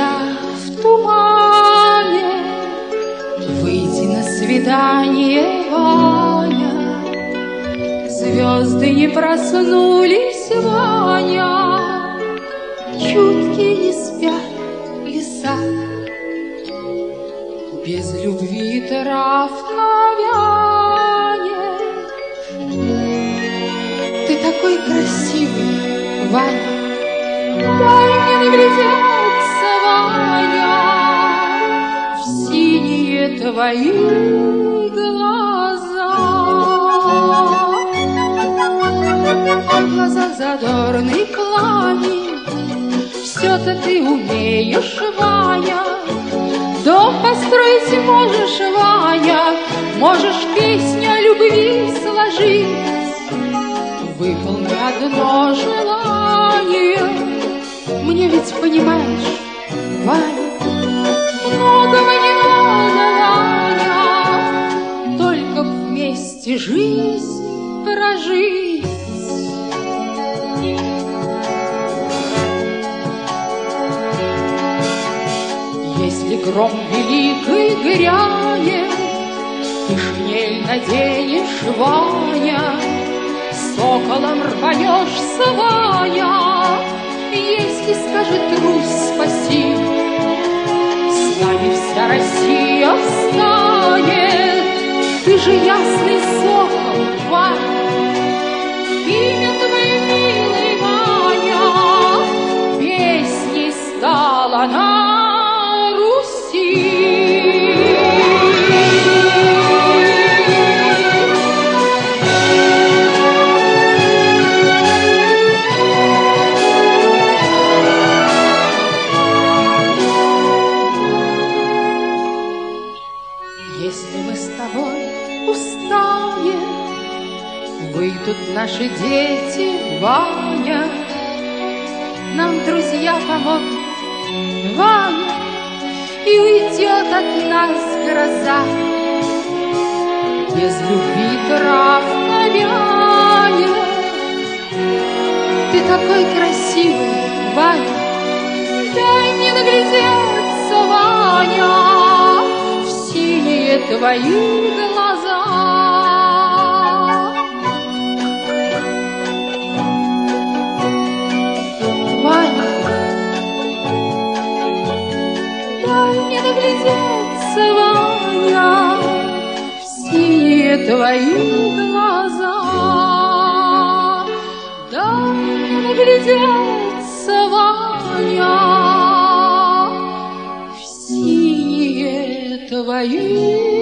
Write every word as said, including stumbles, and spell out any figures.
глаза в тумане, выйди на свидание, Ваня. Звезды не проснулись, Ваня, чуткие не спят леса. Без любви травка вянет. Ты такой красивый, Ваня, дай мне наглядеться, Ваня, в синие твои глаза. В глазах задорный пламень, все-то ты умеешь, Ваня. Дом построить можешь, Ваня, можешь песню о любви сложить. Выполни одно желание, мне ведь понимаешь, Ваня, многого не надо, Ваня, только вместе жизнь прожить. Если гром великий грянет, ты шинель наденешь, Ваня, соколом рванешься, Ваня. Если скажет Русь спаси, с нами вся Россия встанет. Ты же ясный сокол, Ваня, имя твое, милый Ваня, песней стала на если мы с тобой устанем, выйдут наши дети, Ваня, нам друзья помогут, Ваня, и уйдет от нас гроза. Без любви травка вянет. Ты такой красивый, Ваня, дай мне наглядеться, Ваня, в синие твои глаза. Ваня, дай мне наглядеться, Ваня, в синие твои глаза. Дай мне наглядеться, Ваня, в синие твои